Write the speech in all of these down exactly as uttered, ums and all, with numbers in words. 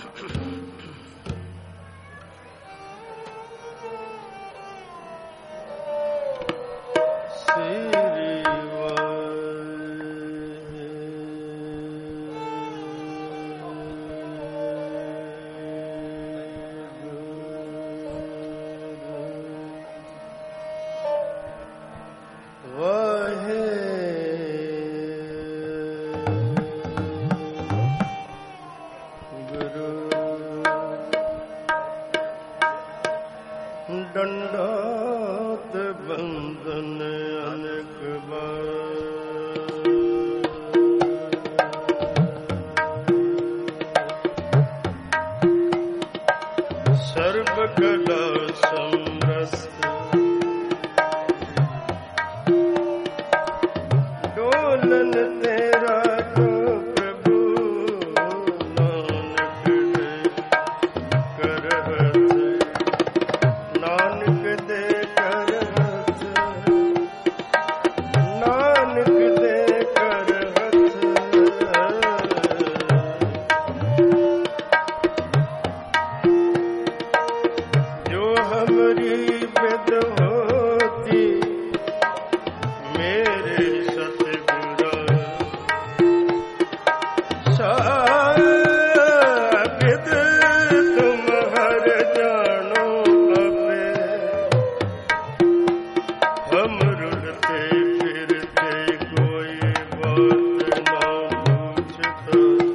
दंडोत बंदन अनेक बार सर्व कला समरस्त डोलन तेरा तो प्रभु नानक दे कर नानक दे कर नानक दे कर जो हमारी बेद होती मेरे सतगुरा साबित तुम हर जानो अपे हम रुलते फिरते कोई बात ना पूछता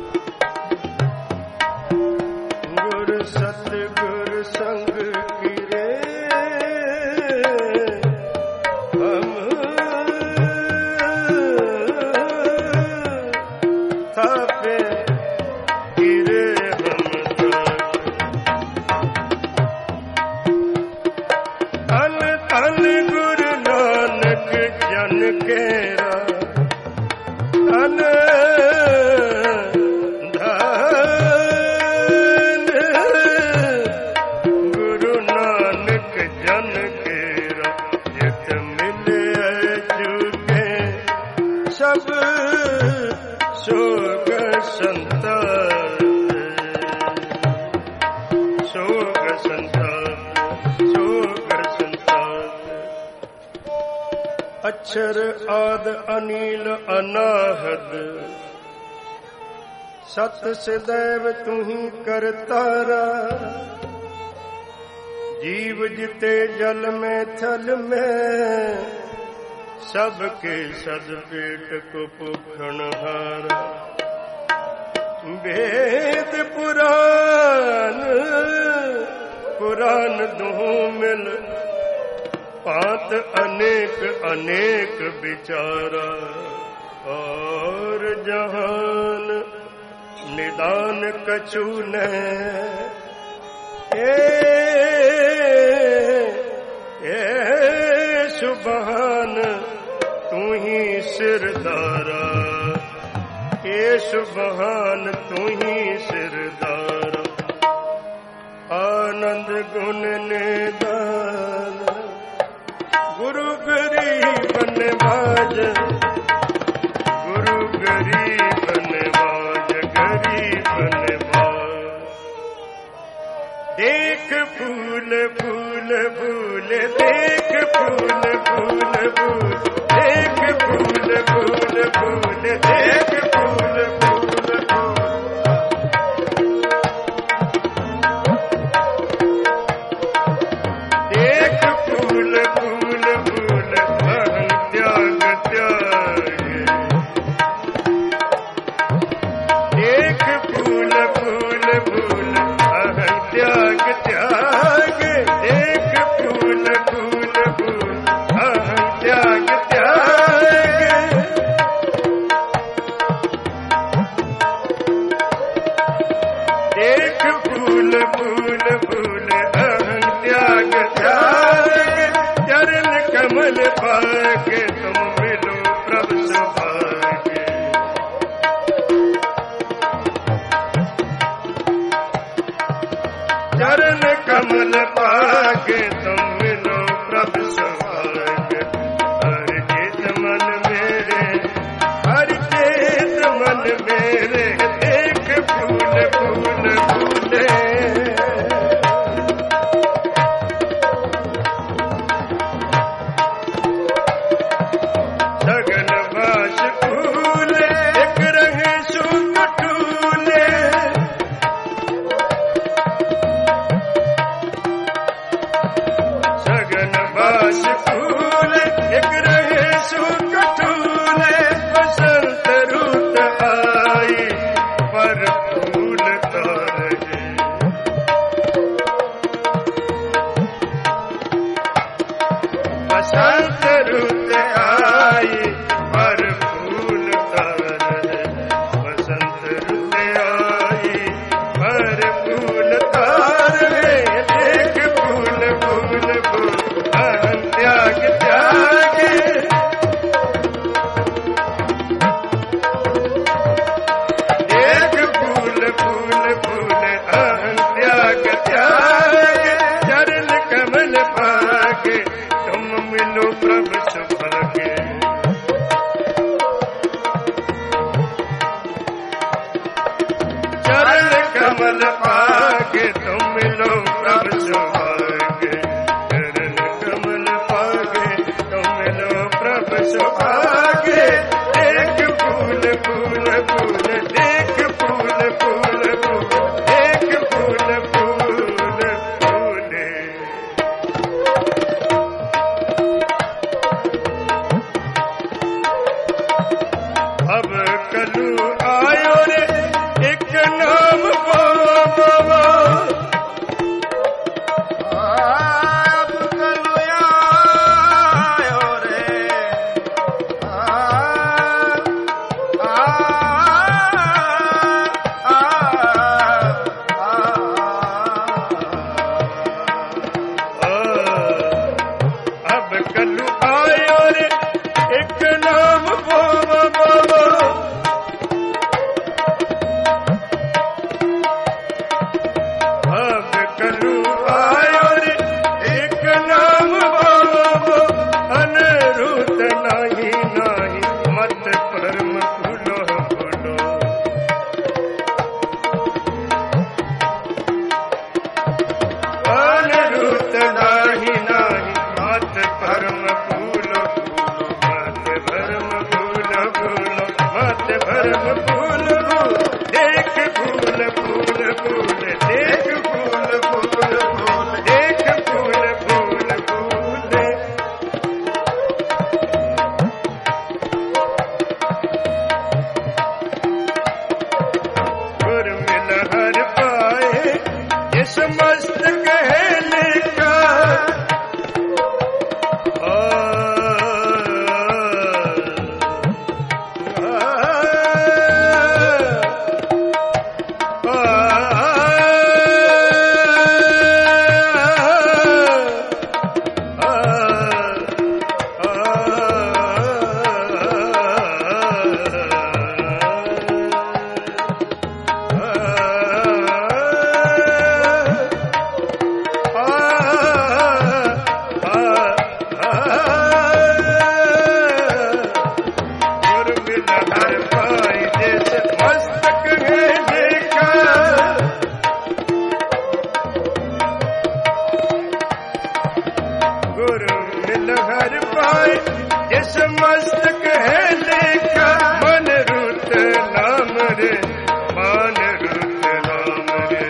गुरु सतगुरु संग किरे हम थापे किरे हम तन तन गुरु नानक जन केरा तन धन गुरु नानक जन केरा जित मिले चुके सब सोग संताप सोग संताप सोग संताप अक्षर आद अनिल अनाहद सत सदैव तुही करतारा जीव जिते जल में थल में सबके सद पेट को पुखण हारा वेद पुराण पुराण दुहु मिल पात अनेक अनेक विचारा और जहान निदान कछु न ए ए सुबहान तू ही सिरदारा ए सुबहान तू ही सिरदारा आनंद गुण निदान गुरु गरीब नवाज गुरु गरीब नवाज गरीब नवाज देख फूल फूल फूल देख फूल फूल फूल देख फूल फूल फूल देख फूल फूल फूल देख फूल फूल फूल अहं त्याग त्याग देख फूल फूल फूल अहं त्याग त्याग देख फूल फूल फूल अहं त्याग त्याग देख फूल फूल फूल अहं त्याग त्याग चरण कमल पाके तुम मिलो प्रभु सौभाग्य चरण कमल पाके तुम मिलो प्रभु सौभाग्य हर चेत मन मेरे हर चेत मन मेरे देख फूल फूल फूल कमल पाके तुम मिलो प्रभु सुभागे, चरण कमल पाके तुम मिलो प्रभु सुभागे। देख फूल फूल फूल देख फूल फूल फूल देख फूल फूल फूले। अब कलू आयो रे एक नाम बाबा बाबा, अब कलू आयो रे आ आ आ अब कलू आयो रे एक नाम बाबा बाबा। अब कलू आयो रे एक नाम बाबा, अनरूत नाही नाही मत परम फूलो फूलो। अनरूत नाही नाही मत परम फूलो फूलो, मत परम फूलो फूलो, मत परम फूल फूल। देख फूल फूल फूल देख फूल फूल फूल देख फूल फूल फूल। गुर मिल हर पाए ये समस्त कहने का, आ, आ, गुर मिल हर पाए जैसे मस्तक है देखा। गुरु मिल हर पाए जिस मस्तक है देखा। मन रुत नाम रे मान रुत नाम रे,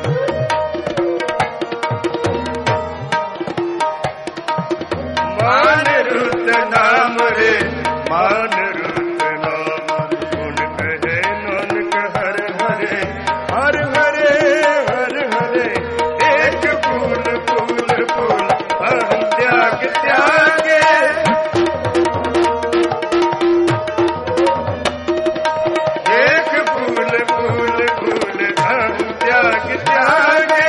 मान रुत नाम रे मान रुत नाम। गुण कहे नानक हर हरे हर हरे हर हरे। देख फूल फूल फूल अहम त्याग त्यागे। देख फूल फूल फूल अहम त्याग त्यागे।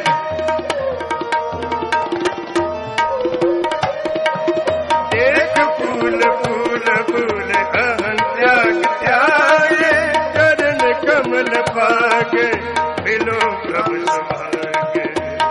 देख फूल फूल फूल अहम त्याग त्यागे। चरण कमल पाके मिलो प्रभु सुभागे,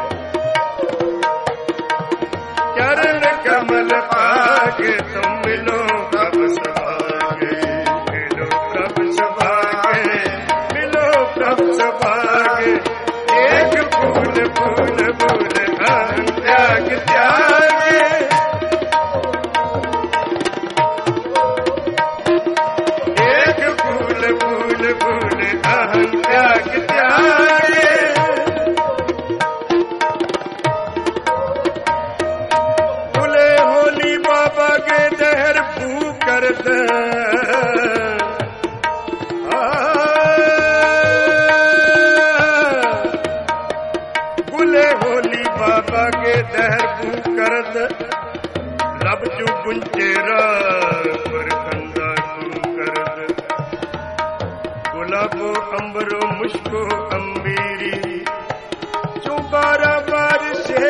चरण कमल पाके तुम मिलो प्रभु सुभागे। मिलो प्रभु सुभागे मिलो प्रभु सुभागे। एक फूल फूल फूल अहम त्याग त्यागे। एक फूल फूल फूल अहम त्याग त्यागे। फूले होली बाबा के दहर फू कर दे। फूले होली बाबा के दहर फू कर दे। लब चू गुंचेरा पर कंदा तू कर दे। गुलाबो अंबरो मुश्को अंबीरी चू बारा बार से।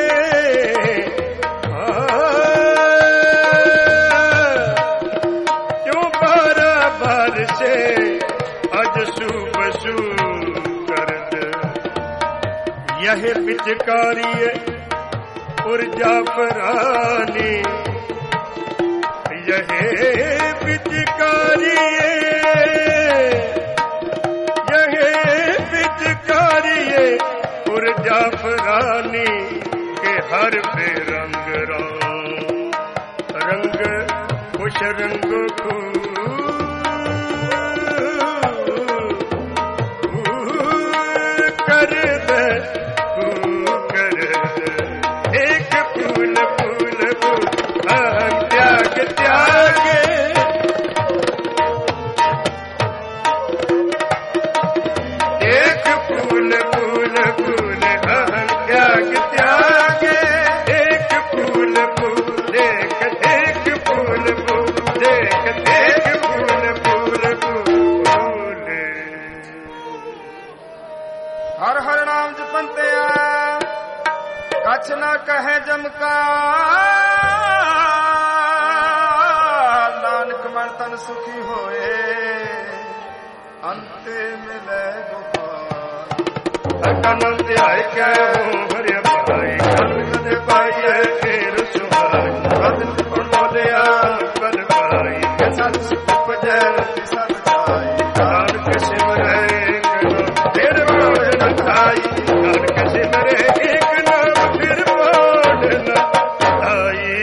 क्यों बारा बार से अज सूब सू कर दे। यह पिचकारी उर्जा फरानी, यह पिचकारी यह पिचकारी हर बेरंग राम रंग कुश रंग को कर दे तू कर दे एक फूल फूल फूल अहम त्याग त्यागे एक फूल फूल फूल अहम त्याग त्यागे एक फूल फूल देख एक फूल फूल देख एक फूल फूल फूल हर हर नाम जपंतिया कछ न कहे जमका नानक मन तन सुखी होए अंते मिले गोपाल कनम ध्याय के हो हरे भाई कल कदे पाइए फेर सुहाई बदन पर बोलिया कर भाई के सत उपजै सत जाई नानक सिमरे फिर मोड़ न खाई नानक सिमरे एक नाम फिर मोड़ न खाई।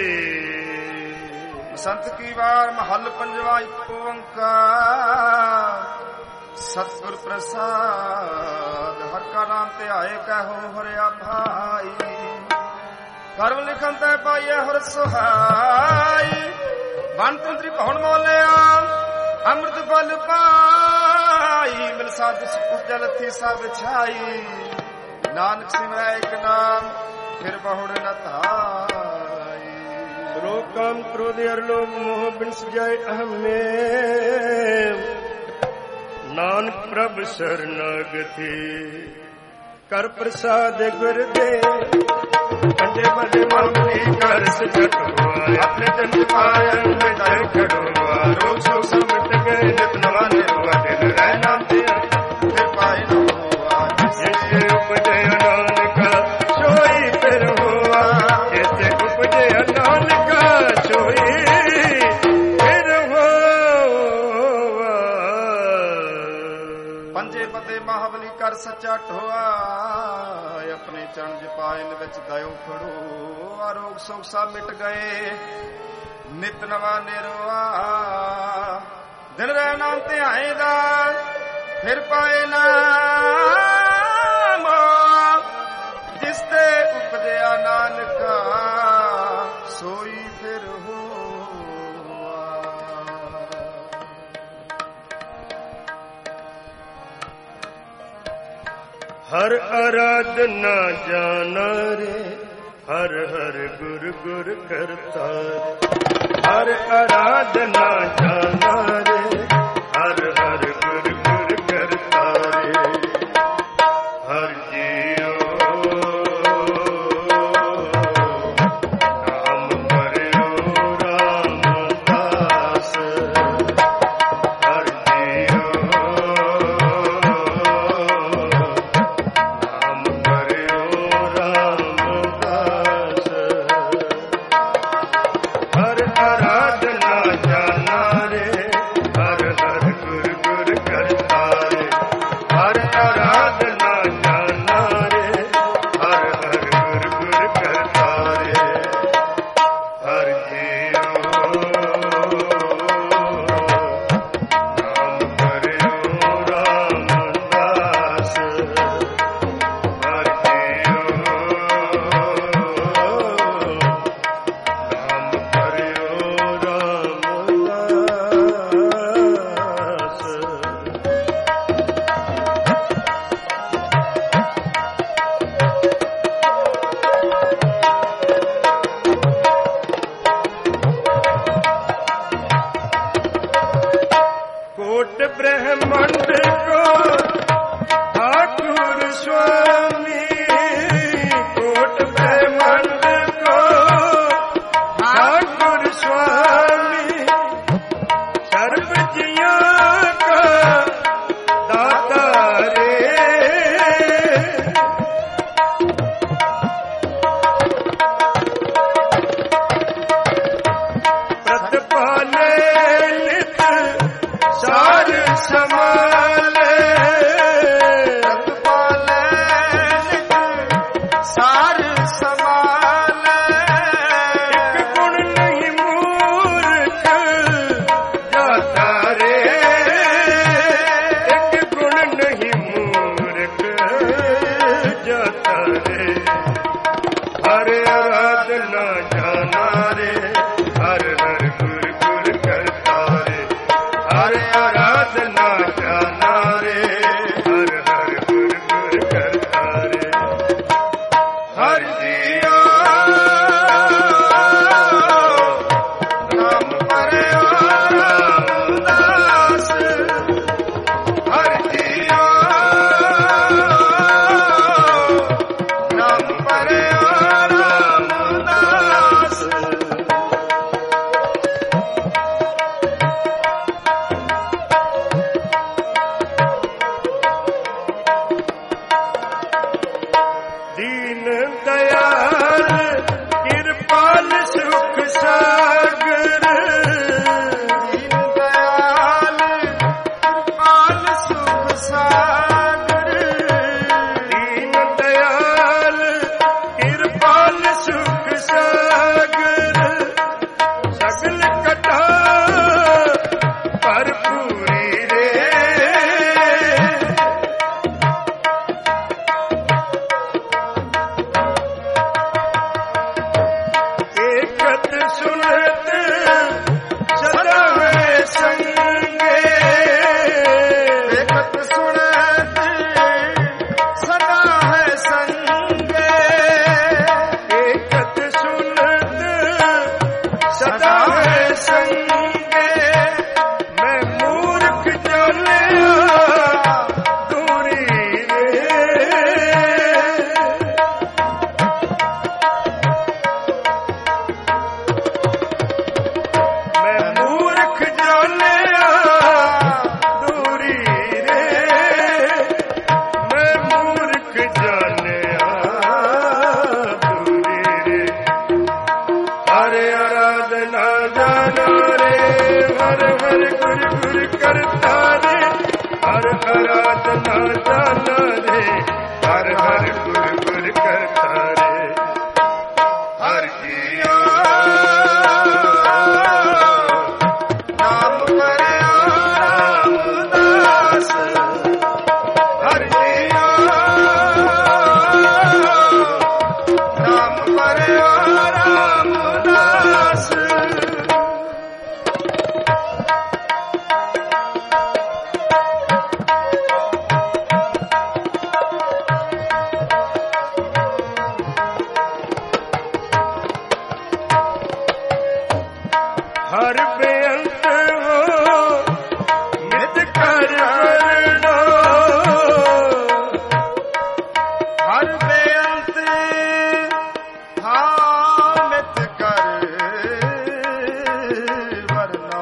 संत की बार महल पंजवा एक ओंकार सतगुर प्रसाद हर का नाम ते आए कहो हरिया भाई कर्म लिखन ते पाइए हर सुहाई बन तुंतरी पहुन मोलिया अमृत बल पाई मिल साध उपजल थी सब छाई नानक सिमरै एक नाम फिर बहुड़ न ताई। रोग काम क्रोध अर लोभ मोह बिन जाय अहम में नानक प्रभ शरणागति कर प्रसाद गुर दे कंडे बड़े मामली कर सजट हुआ अपने जन पायन में जाय खड़ुआ रोग सो समट गए नित नवा निर्वा दिन रह नाम दिया फिर पाए न हुआ जैसे उपजय नानका सोई फिर हुआ जैसे उपजय नानका सोई फिर हुआ। पंजे पते महाबली कर सच्चा ठोआ अपने चरण जपायन विच दयो खड़ो आरोग सोग सब मिट गए नित नवा निरवा दिन रह नाम ते आएदा फिर पाए नाम जिस ते उपजया नानका सोई फिर हुआ। हर आराधना जाना रे हर हर गुर गुर करता रे हर आराधना जाना रे हर हर गुर गुर करता रे हर जियो नाम करो रामदास हर जियो सार समा कर वरनो हर बेअंत हामित कर वरनो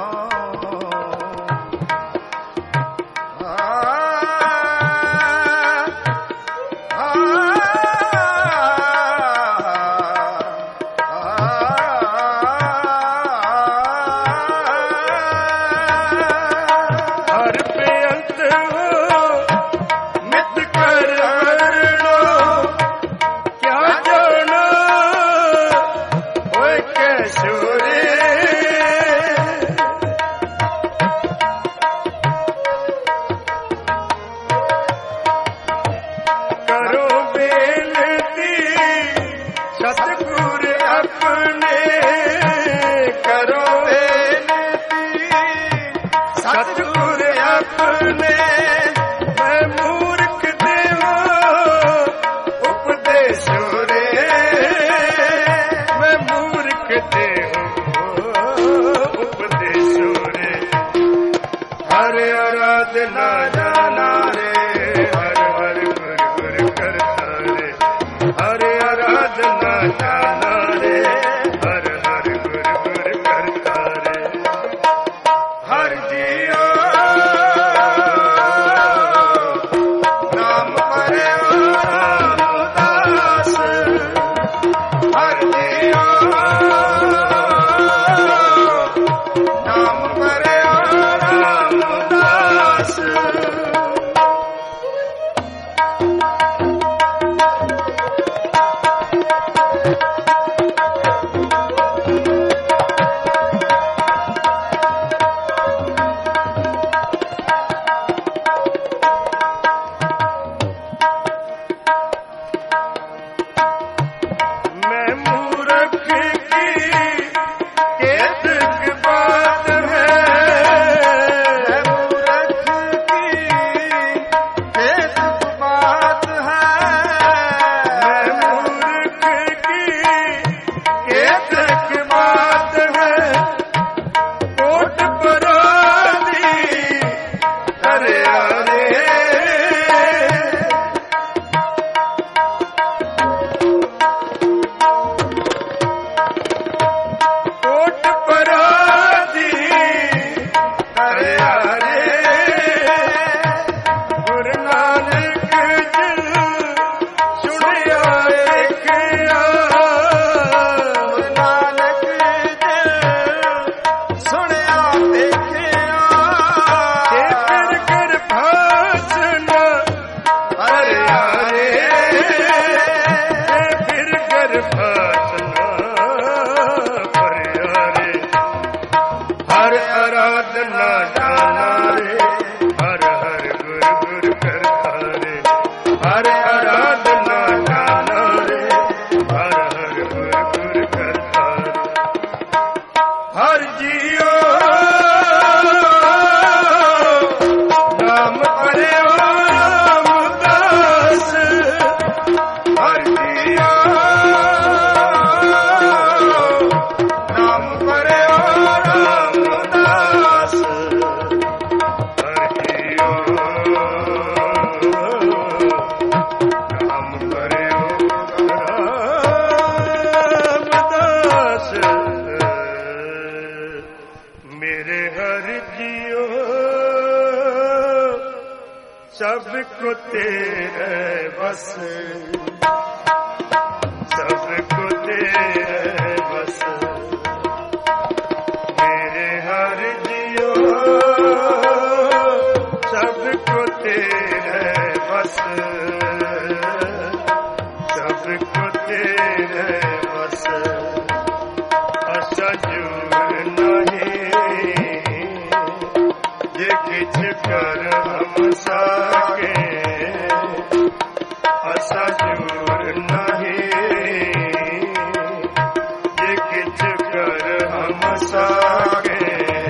सबको तेरे बस, सबको तेरे बस, मेरे हर जियो सबको तेरे बस, सबको तेरे बस, असजूर नहीं ये किछ कर हम सके, असजूर नहीं ये किछ कर हम सके,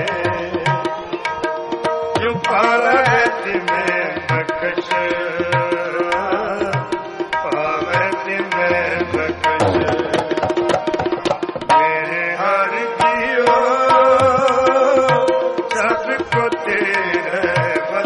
जो पावे तिमें बख्श, पावे तिमें बख्श, मेरे हर जियो सबको तेरे बस,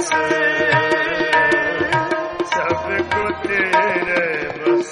बस सबको तेरे बस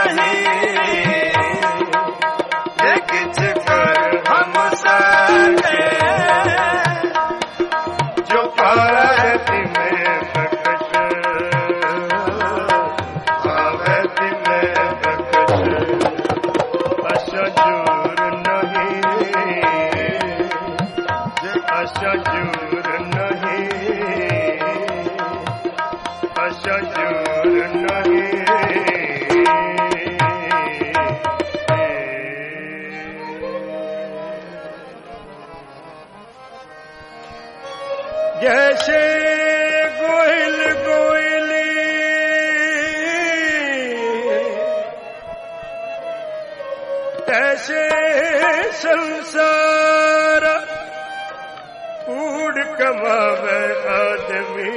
किछ कर हम सके ऐसे संसार कूड़ कमावे आदमी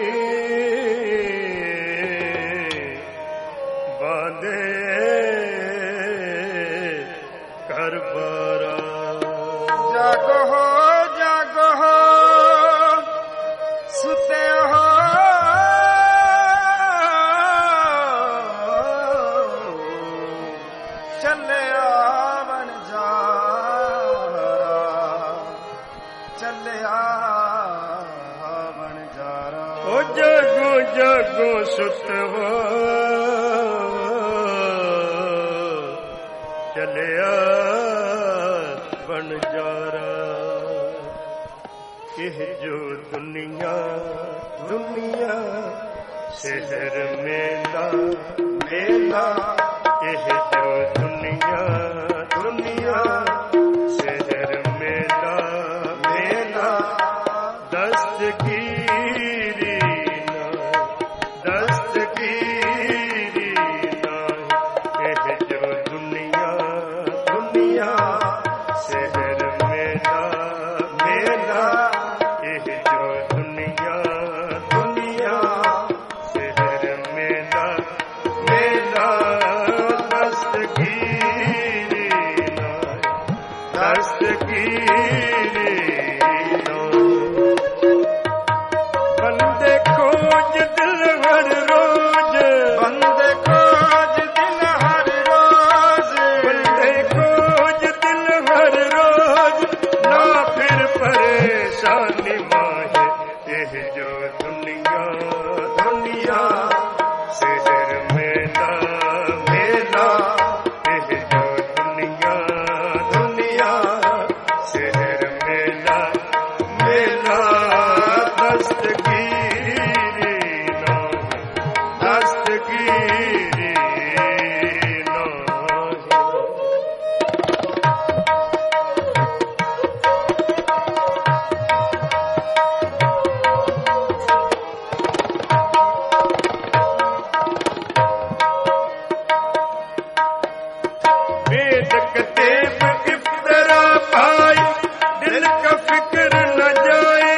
बांधे कर बारा। जागो हो जागो हो सुते हो चले आवन जारा चले आवन जारा। ओ जागो जागो सुत हो चले आवन जारा। यह जो दुनिया दुनिया शहर मेला मेला। यह जो दुनिया दुनिया शहर मेला मेला। दस्तगीरी ना दस्तगीरी ना। यह जो दुनिया दुनिया शहर मेला मेला। यह जो दुनिया दुनिया शहर मेला मेला। दस्तगीरी ना दस्तगीरी ना। बंदे खोज दिल हर रोज बंदे खोज दिल हर रोज बंदे खोज दिल हर रोज ना फिर परेशानी माहे। यह जो दुनिया दुनिया शहर मेला मेला। यह जो दुनिया दुनिया शहर मेला मेला। दस्तगीरी ना दस्तगीरी ना। वेद कतेब इफ्तरा पाई दिल का फिक्र न जाए।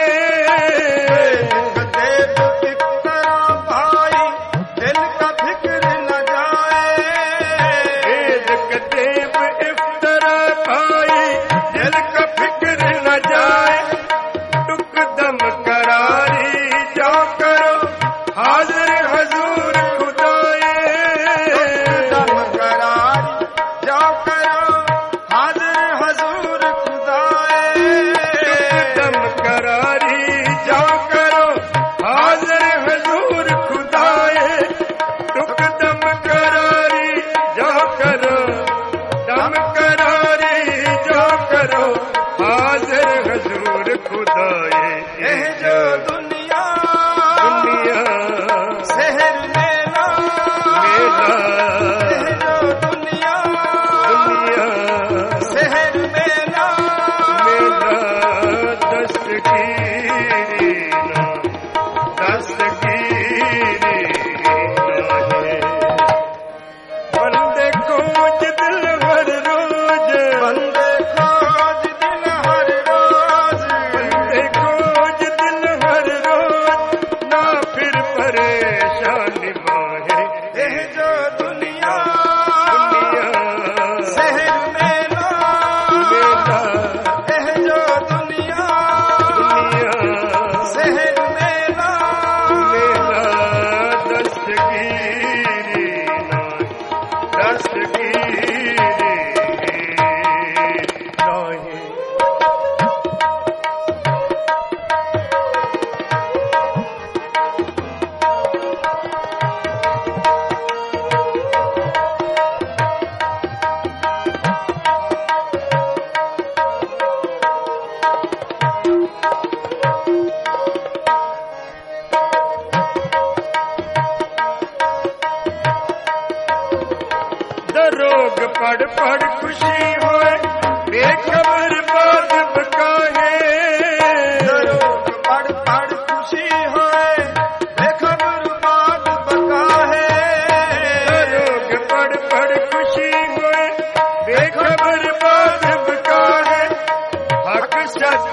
कतेब इफ्तरा भाई दिल का फिक्र न जाए। वेद कतेब इफ्तरा पाई दिल का फिक्र न जाए। टुक दम करारी जा करो हाजिर हजूर खुदाए। दम करारी जा करो हाजिर हजूर खुदाए। दम करारी जा करो हाजिर हजूर खुदाए। टुक दम करारी जा करो दम करारी जा करो हाजिर हजूर खुदाए। यह जो दुनिया दुनिया शहर मेला मेला। यह जो दुनिया दुनिया शहर मेला मेला। दस्तगीरी ना दस्तगीरी ना है। बंदे खोज दिल हर रोज बंदे खोज दिल हर रोज बंदे खोज दिल हर रोज ना फिर परेशानी माहे। यह जो दुनिया दुनिया शहर मेला मेला यह जो दुनिया दुनिया शहर मेला मेला। दस्तगीरी ना दस्तगीरी ना है। दरोग पढ़ पढ़ खुशी होए बेखबर बात बकाहे। दरोग पढ़ पढ़ खुशी होए बेखबर बात बका है। दरोग पढ़ पढ़ खुशी होए बेखबर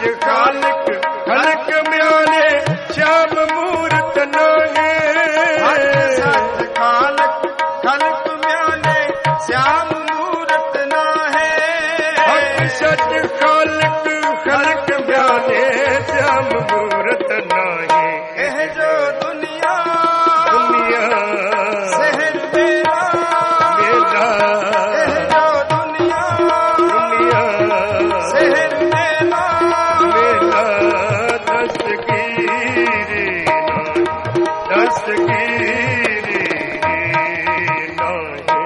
खालक खलक म्याने श्याम मूरत नाहे सत खालक खलक म्याने श्याम मूरत नाहे सत खालक खलक म्याने श्याम मूरत नाहे एह जो दुनिया दुनिया शहर मेरा मेला एह जो दुनिया दुनिया शहर मेरा मेला दस्तगीरी दस्तगीरी नाहे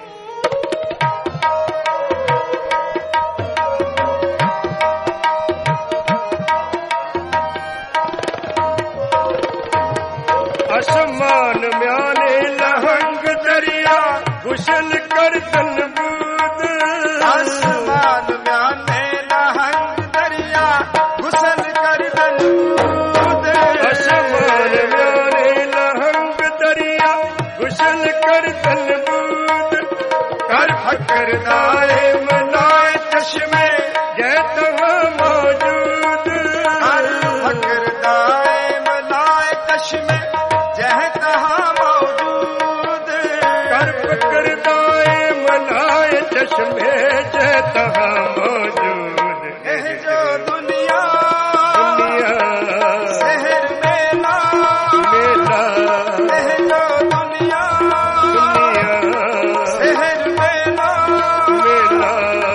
आसमान म्याने लहंग दरिया घुसल कर तन बूद आसमान म्याने लहंग दरिया घुसल कर दलूद आसमान म्याने लहंग दरिया घुसल कर तन बूद कर फकर दाए मनाए चश्मे जय तहाँ मौजूद हर फकर दाए मनाए कश्मे जह तहाँ मौजूद कर फकर दाए मनाए चश्मे जय तहाँ मौजूद एह जो दुनिया दुनिया शहर मेला मेला एह जो दुनिया दुनिया शहर मेला मेला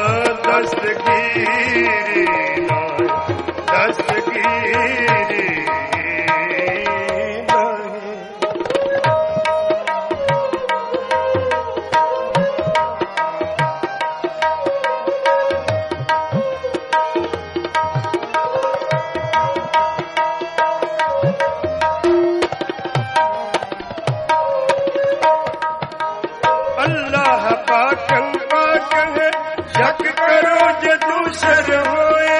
दस्तगीरी नाय दस्तगीरी नाय अल्लाह पाकं पाकं है शक करो जे दूसर होए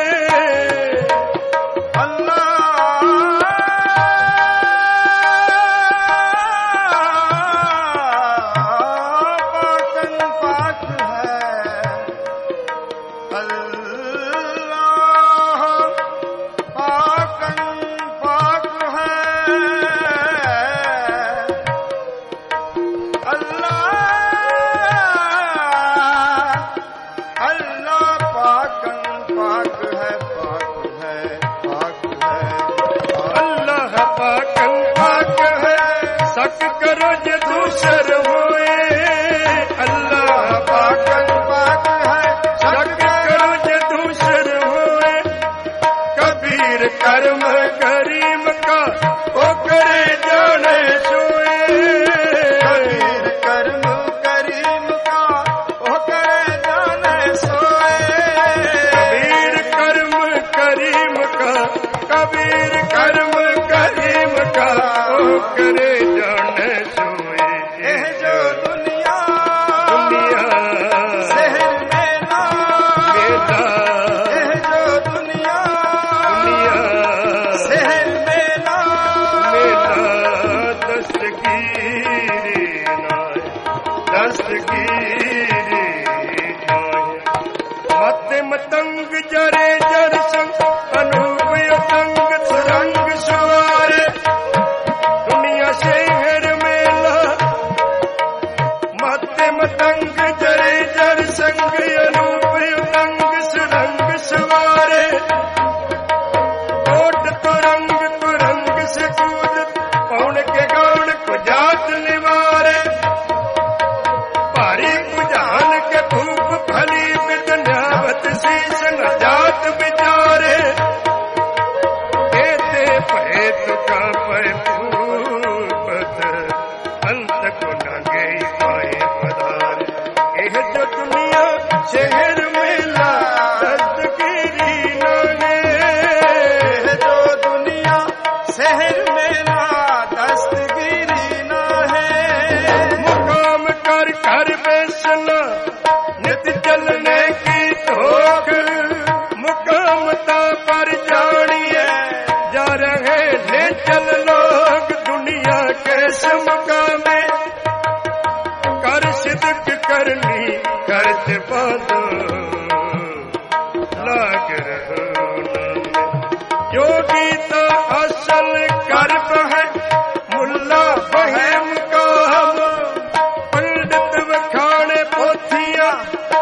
पाकन पाक है अल्लाह पाकन पाक है अल्लाह अल्लाह पाकन पाक है पाक है पाक है अल्लाह पाकं पाक है शक करो जे दूसर होए अल्लाह पाकन पाक है शक करो जे दूसर होए कबीर कर्म करीम का ओ करे जाने सोए कबीर कर्म करीम का ओ करे जाने सोए कबीर कर्म करीम का कबीर कर्म करीम का ओ करे जाने सोए एह जो दुनिया दुनिया शहर मेला मेला एह जो दुनिया दुनिया शहर मेला मेला दस्तगीरी नाय दस्तगीरी नाय मत मतंग जरे जर संग अनूप यतंग सुरंग सवारे दुनिया शहर मेला मत मतंग जरे जर संग अनूप यतंग सुरंग सवारे ओट तुरंग तुरंग से कूद पौन के गौड़ को जात निवारे भारी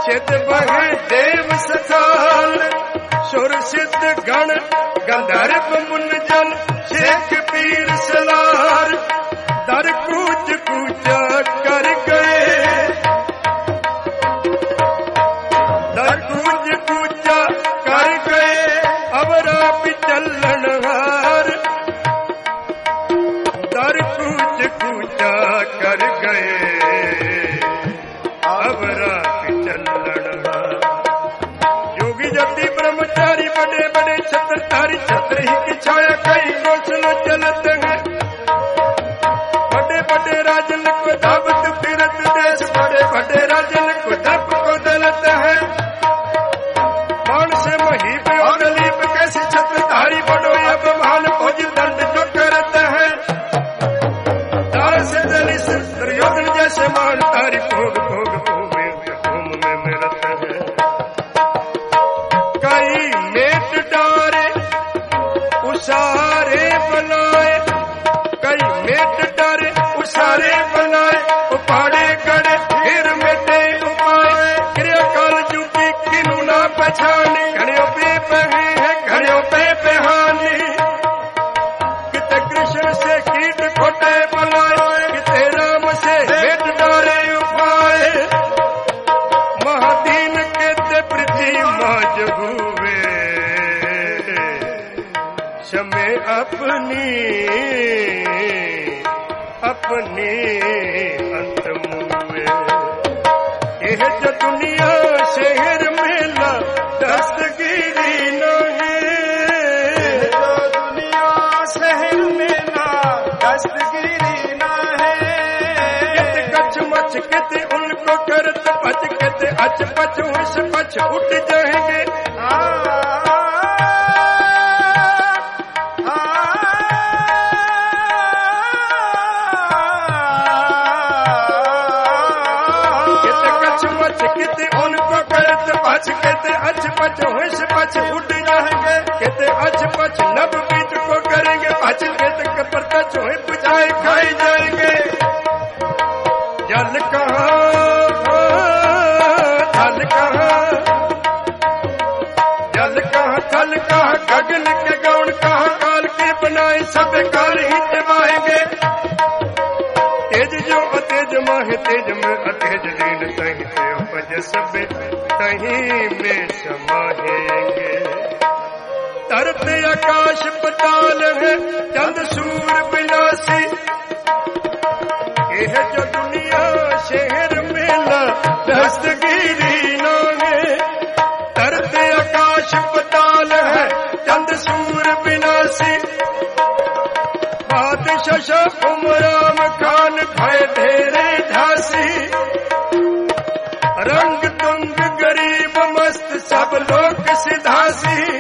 सिद्ध बहे देव सथाल सुर सिद्ध गण गंधर्व मुनजल शेख पीर सलार दर कूच कूचा कर गए दर कूच कूचा कर गए अवरा पिचलन हार दर कूच कूचा कर गए अवरा पिचलन हार योगी जति ब्रह्मचारी बड़े बड़े छत्रधारी छत्र ही की छाया कई कौशल चलत है बड़े बड़े राजन को धावत फिरत देश बड़े बड़े राजन को धप को दलत है बाण से महीप और दलीप कैसे छत्रधारी बड़ो अब महान फौज दंड जो करत है तार से दली से दुर्योधन जैसे मान तारी भोग भोग भोगे होम में मिलत है कई मेट डारे उसारे बनाए कई मेट डारे उसारे बनाए उपाड़े गड़े फिर मिटे उपाय क्रिया काल चुकी किनु ना पछानी घड़ियों पे पहे है घड़ियों पे पहानी किते कृष्ण से कीट खोटे बनाए किते राम से मेट डारे उपाय महादीन के प्रति माज हुए शमे अपनी अपने अंत मुए यह जो दुनिया शहर मेला दस्तगिरी नहीं जो दुनिया शहर मेला दस्तगिरी नहीं कित कच मच कित उनको करत पच कित अच पच उस पच उठ जाएंगे कहते अच पच होश पच उठ जाएंगे कहते अच पच नब बीच को करेंगे पच कहते कपर तच होए बुझाए खाए जाएंगे जल कहाँ थल कहाँ जल कहाँ थल कहाँ गगन के गौण कहाँ काल के बनाए सब काल ही जमाएंगे तेज जो अतेज माहे तेज में अतेज लीन सही से उपज सब कहीं में समाएंगे तरत आकाश पताल है चंद सूर विनाशी यह जो दुनिया शहर मेला दस्तगिरी नागे तरत आकाश पताल है चंद सूर विनाशी बादशाह उमराम खान भय ढेरे झांसी रंग तुंग गरीब मस्त सब लोग सिधासी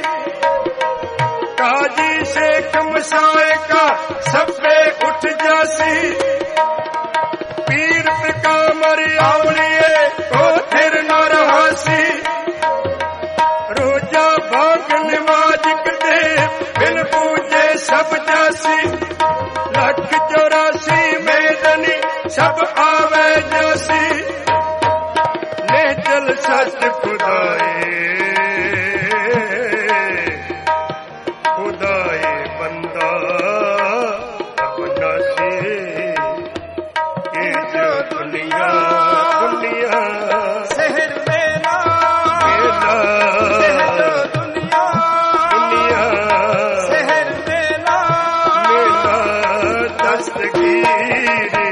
काजी शेख मसाए का सब पे उठ जासी पीर का मरी आवलिए को फिर न रहासी रोजा भाग नमाज दे बिन पूजे सब जासी लख चौरासी मेदनी सब आवे जासी चल सच खुदाए खुदाए बंदा अपना से ये जो दुनिया दुनिया शहर मेला मेला दुनिया दुनिया शहर मेला मेला दस्तगीरी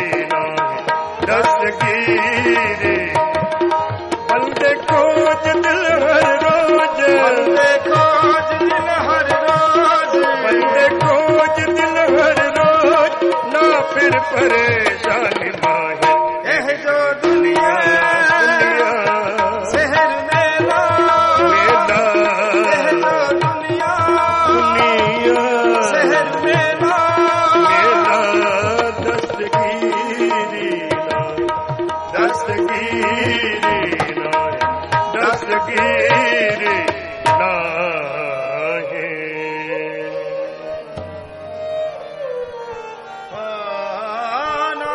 दस्तगीरी बंदे खोज दिल हर रोज बंदे खोज दिल हर रोज बंदे खोज दिल हर रोज ना फिर परेशानी माहे यह जो दुनिया दुनिया शहर मेला मेला यह जो दुनिया दुनिया शहर मेला मेला दस्तगीरी दस्तगीरी दस्तगीरी नाहे आना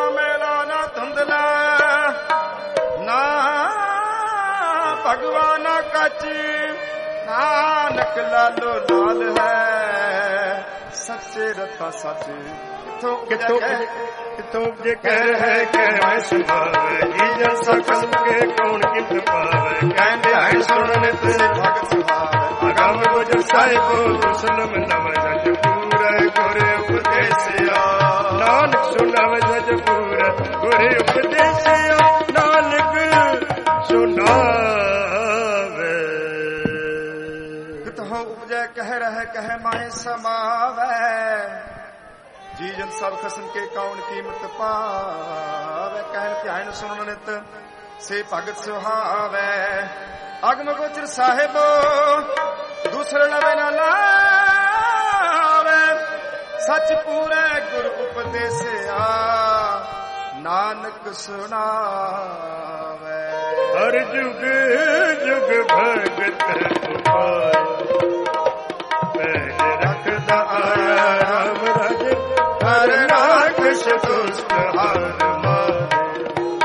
ਭਗਵਾਨਾ ਕਚ ਨਾਨਕ ਲਾਲੋ ਲਾਲ ਹੈ ਸੱਚੇ ਰਤਾ ਸੱਚ ਕਿਥੋਂ ਕਿਥੋਂ ਕਿਥੋਂ ਜੇ ਕਹਿ ਹੈ ਕਹਿ ਮੈਂ ਸੁਭਾਵੇ ਜੀ ਜਨ ਸਕਲ ਕੇ ਕੌਣ ਕਿਤ ਪਾਵੇ ਕਹਿੰਦੇ ਹੈ ਸੁਣਨ ਤੇ ਭਗਤ ਸੁਭਾਵੇ ਅਗਮ ਗੁਜਰ ਸਾਹਿਬੋ ਸੁਸਲਮ ਨਵ ਜਜ ਪੂਰੇ ਗੁਰੇ ਉਪਦੇਸਿਆ ਨਾਨਕ ਸੁਣਾਵੇ ਜਜ ਪੂਰੇ ਗੁਰੇ ਉਪਦੇਸਿਆ ਨਾਨਕ ਸੁਣਾਵੇ ਕਿਤੋਂ ਉਪਜੈ ਕਹਿ ਰਹਿ ਕਹਿ ਮਾਹੇ ਸਮਾਵੈ ਜੀ ਜਨ ਸਭ ਖਸਮ ਕੇ ਕੌਣ ਕੀਮਤ ਪਾਵੇ ਕਹਿਣ ਧਿਆਨ ਸੁਣਨ ਨਿਤ ਸੇ ਭਗਤ ਸੁਹਾਵੇ ਅਗਮ ਗੋਚਰ ਸਾਹਿਬੋ ਦੂਸਰੇ ਨਵੇਂ ਨਾ ਲਾਵੇ ਸੱਚ ਪੂਰੇ ਗੁਰ ਉਪਦੇਸਿਆ ਨਾਨਕ ਸੁਣਾਵੇ ਹਰ ਜੁਗ ਜੁਗ ਭਗਤ ਉਪਾਇ ਪਹਿ ਰੱਖਦਾ ਆਇਆ ਰਾਮ ਰਾਜੇ ਹਰ ਰਾਖਸ਼ ਦੁਸ਼ਟ ਹਰ ਮਾਰੇ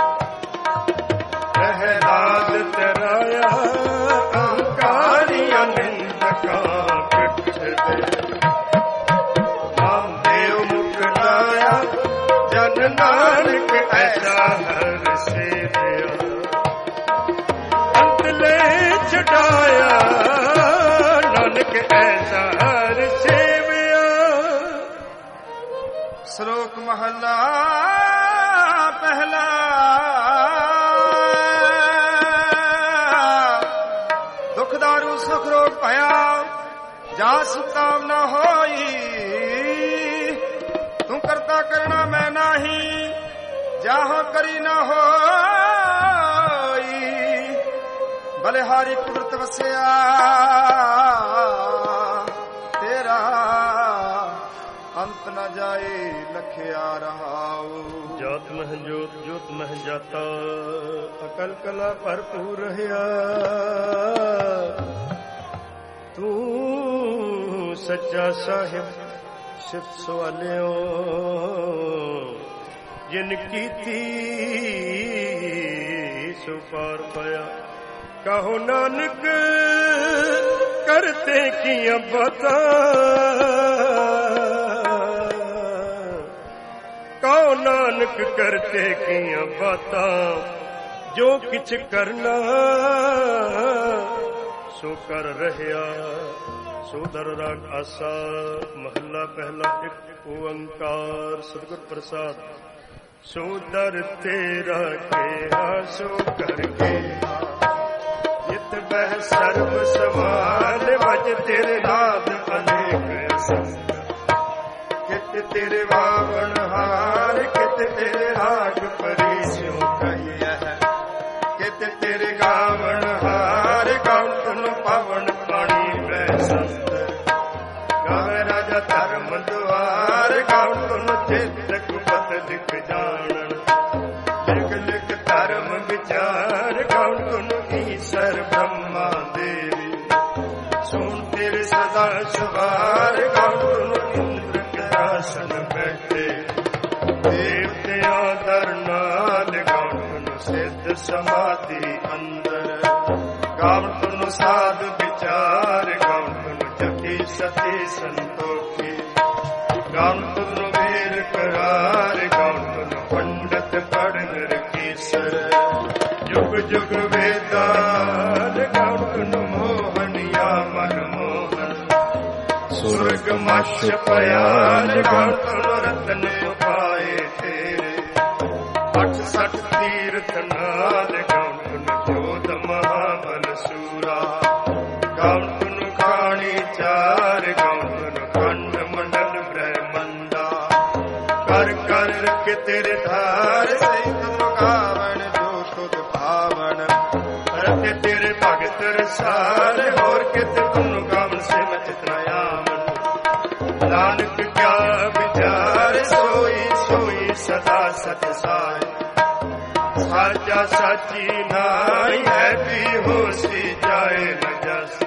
ਪ੍ਰਹਿਲਾਦ ਤਰਾਇਆ ਅਹੰਕਾਰੀਆਂ ਨਿੰਦਕਾਂ ਪਿੱਠ ਦੇ ਨਾਮ ਦੇਵ ਮੁਕਤਾਇਆ ਜਨ ਨਾਨਕ ਐਸਾ ਹਰ ਸੇਵਿਆ ਅੰਤ ਲੈ ਛਡਾਇਆ ਨਾਨਕ ਐਸਾ ਹਰ ਸੇਵਿਆ ਸ਼ਲੋਕ ਮਹਲਾ ਪਹਿਲਾ ਦੁਖ ਦਾਰੂ ਸੁਖ ਰੋਗ ਭਇਆ ਜਾ ਸੁਤਾਮ ਨਾ ਹੋਈ ਤੂੰ ਕਰਤਾ ਕਰਨਾ ਮੈਂ ਨਹੀਂ ਜਾਹੋ ਕਰੀ ਨਾ ਹੋਈ ਬਲਿਹਾਰੀ ਕੁਦਰਤ ਵਸਿਆ ਤੇਰਾ ਅੰਤ ਨ ਜਾਏ ਲਖਿਆ ਰਹਾਉ ਜੋਤ ਮਹਿ ਜੋਤ ਜੋਤ ਮਹਿ ਜਾਤਾ ਅਕਲ ਕਲਾ ਭਰਪੂਰ ਰਹਾ ਤੂੰ ਸੱਚਾ ਸਾਹਿਬ ਸਿਫਤ ਸਵਾਲਿਓ ਜਿਨ ਕੀਤੀ ਸੋ ਪਾਰ ਪਾਇਆ ਕਹੋ ਨਾਨਕ ਕਰਤੇ ਕੀਆਂ ਬਾਤਾਂ ਕਹੋ ਨਾਨਕ ਕਰਤੇ ਕੀਆਂ ਬਾਤਾਂ ਜੋ ਕਿਛ ਕਰਨਾ ਸੋ ਕਰ ਰਹਿਆ ਸੋ ਦਰ ਰਾਗ ਆਸਾ ਮਹੱਲਾ ਪਹਿਲਾ ਇੱਕ ਓੰਕਾਰ ਸਤਿਗੁਰ ਪ੍ਰਸਾਦ ਸੋ ਦਰ ਤੇਰਾ ਕਿਹਾ ਸੋ ਕਰਕੇ ਜਿਤ ਬਹਿ ਸਰਬ ਸਮਾਲ ਵਜ ਤੇਰੇ ਨਾਦ ਅਨੇਕ ਸੰਗ ਕਿਤ ਤੇਰੇ ਵਾਵਣ ਹਾਰ ਕਿਤ ਤੇਰੇ ਰਾਗ ਪਰਿਸਿਓ ਕਹੀਐ ਕਿਤ ਤੇਰੇ ਗਾਵਣ ਹਾਰ ਗਾਉਣ ਪਵਨ ਪਾਣੀ ਬੈ ਸੰਤ ਗਾਵੇ ਰਾਜਾ ਧਰਮ ਦੁਆਰ ਗਾਉਣ ਚੇਤਕ ਪਤ ਲਿਖ ਜਾਣਨ ਲਿਖ ਲਿਖ ਧਰਮ ਵਿਚਾਰ ਗਾਉਣ ਈਸ਼ਰ ਬ੍ਰਹਮਾ ਦੇਵੀ ਸੁਣ ਤੇਰੇ ਸਦਾ ਸਵਾਰ ਗਾਉਣ ਇੰਦਰ ਆਸਨ ਬੈਠੇ ਦੇਵਤਿਆਂ ਦਰ ਨਾਲ ਗਾਉਣ ਸਿੱਧ ਸਮਾਧੀ ਅੰਦਰ ਗਾਉਣ ਸਾਧ ਵਿਚਾਰ ਗਾਉਣ ਜਪੀ ਸਤੀ ਸੰਤੋਖੀ ਗਾਉਣ ਵੀਰ ਕਰਾਰ ਗਾਉਣ ਪੰਡਤ ਪੜਨ ਰਕੀਸਰ ਜੁਗ ਜੁਗ ਵੇਦਾਨ ਗਾਉਣ ਮੋਹਨੀਆ ਮਨ ਮੋਹਨ ਸੁਰਗ ਮਸ਼ ਪਿਆਨ ਗਾਉਣ ਰਤਨ ਉਪਾਏ ਤੇਰੇ ਅਠ ਸਠ ਤੀਰਥ ਨਾਲ ਗਾਉਣ ਜੋਤ ਮਹਾਬਲ ਸੂਰਾ ਗਾਉਣ ਖਾਣੀ ਚਾਰ ਗਾਉਣ ਖੰਡ ਮੰਡਲ ਬ੍ਰਹਮੰਡਾ ਕਰ ਕਰ ਰਖੇ ਤੇਰੇ ਧਾਰ ਸਹਿਤ ਮੁਗਾਵਣ ਜੋ ਤੁਧ ਭਾਵਨ ਰਖੇ ਤੇਰੇ ਭਗਤ ਰਸਾਲ ਹੋਰ ਕਿਤੇ ਤੁਮ ਗਾਵਣ ਸੇ ਮੈਂ ਚਿਤਨਾ ਆਵਨ ਨਾਨਕ ਕਿਆ ਵਿਚਾਰ ਸੋਈ ਸੋਈ ਸਦਾ ਸਤ ਸਾਈ ਸਾਚਾ ਸਾਚੀ ਨਾਈ ਹੈ ਵੀ ਹੋਸੀ ਜਾਏ ਨ ਜਾਸੀ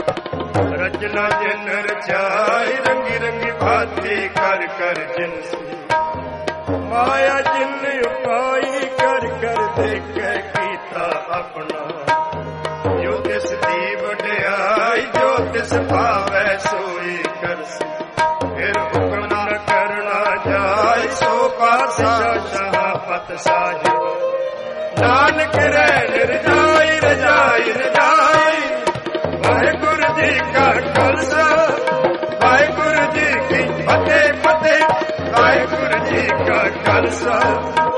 ਰਚਨਾ ਜਿਨ ਰਚਾਈ ਰੰਗੀ ਰੰਗੀ ਭਾਤੀ ਕਰ ਕਰ ਜਿਨਸੀ ਮਾਇਆ ਜਿਨ ਉਪਾਈ ਕਰ ਕਰ ਦੇਖੇ ਕੀਤਾ ਆਪਣਾ ਨਾਨਕ ਰਹਿ ਰਜਾਈ ਰਜਾਈ ਰਜਾਈ। ਵਾਹਿਗੁਰੂ ਜੀ ਕਾ ਖਾਲਸਾ ਵਾਹਿਗੁਰੂ ਜੀ ਕੀ ਫਤਿਹ ਫਤਿਹ। ਵਾਹਿਗੁਰੂ ਜੀ ਕਾ ਖਾਲਸਾ